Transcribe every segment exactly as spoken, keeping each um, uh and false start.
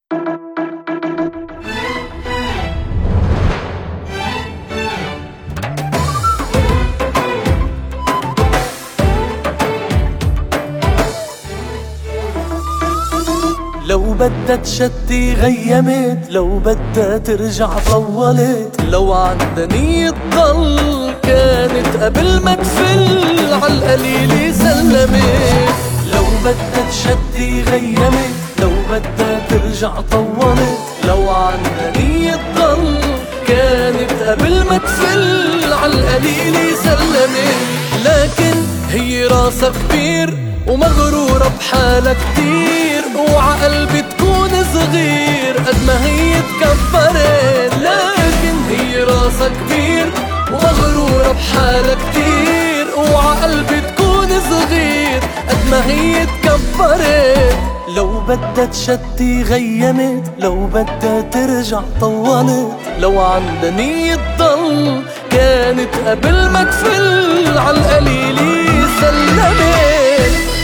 لو بدها تشتي غيمت، لو بدها ترجع طولت، لو عندها نية تضل كانت قبل ما تفل عالقليل سلمت. لو بدها تشتي غيمت، لو بدها ترجع طولت، لو عندها نية تضل كانت قبل ما تفل عالقليل سلمت. لكن هي راسها كبير ومغرورة بحالها كتير، وعقلبي تكون صغير قد ما هي تكبرت. لكن هي راسها كبير ومغرورة بحالها كتير، وعقلبي تكون صغير قد ما هي تكبرت. لو بدها تشتي غيمت، لو بدها ترجع طولت، لو عندها نية تضل كانت قبل ما تفل عالقليل سلمت.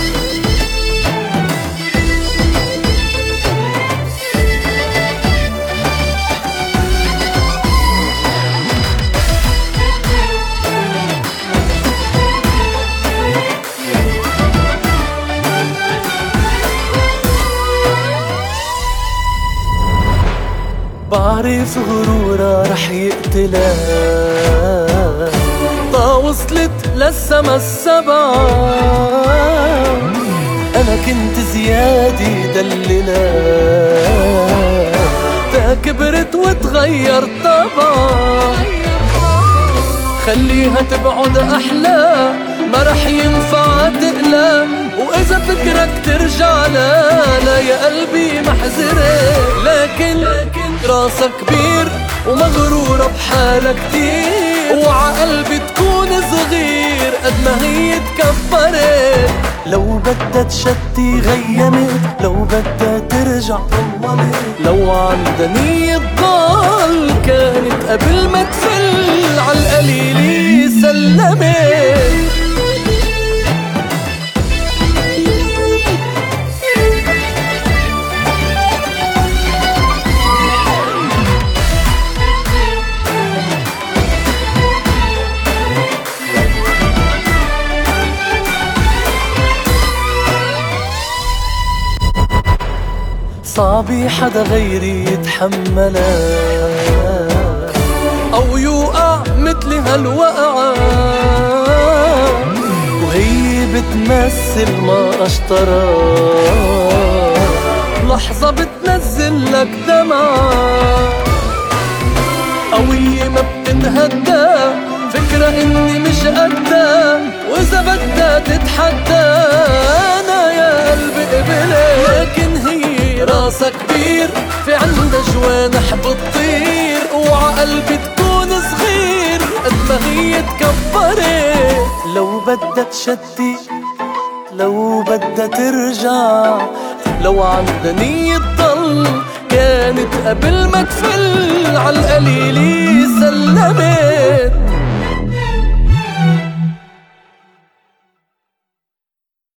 بعرف غرورها رح يقتلها، طا وصلت للسما السبعة. أنا كنت زيادة دللها، تا كبرت وتغير طبعا. خليها تبعد أحلى، ما رح ينفع تقلى، وإذا فكرك ترجع لا لا يا قلبي محزرة. لكن راسها كبير ومغرورة بحالها كتير، وعقلبي تكون صغير قد ما هي تكبرت. لو بدها تشتي غيمت، لو بدها ترجع طولت، لو عندها نية تضل كانت قبل ما تفل عالقليل سلمت. صعب حدا غيري يتحملها، أو يوقع مثل هالوقعة، وهي بتمثل ما اشترى، لحظة بتنزل لك دمعة. قوية ما بتنهدى، فكرة اني مش قدها، واذا بدها تتحدى انا يا قلبي قبلها. لكن هي راسها كبير، في عندها جوانح بتطير، وعقلبي تكون صغير قد ما هي تكبرت. لو بدها تشتي، لو بدها ترجع، لو عندها نية تضل كانت قبل ما تفل عالقليل سلمت.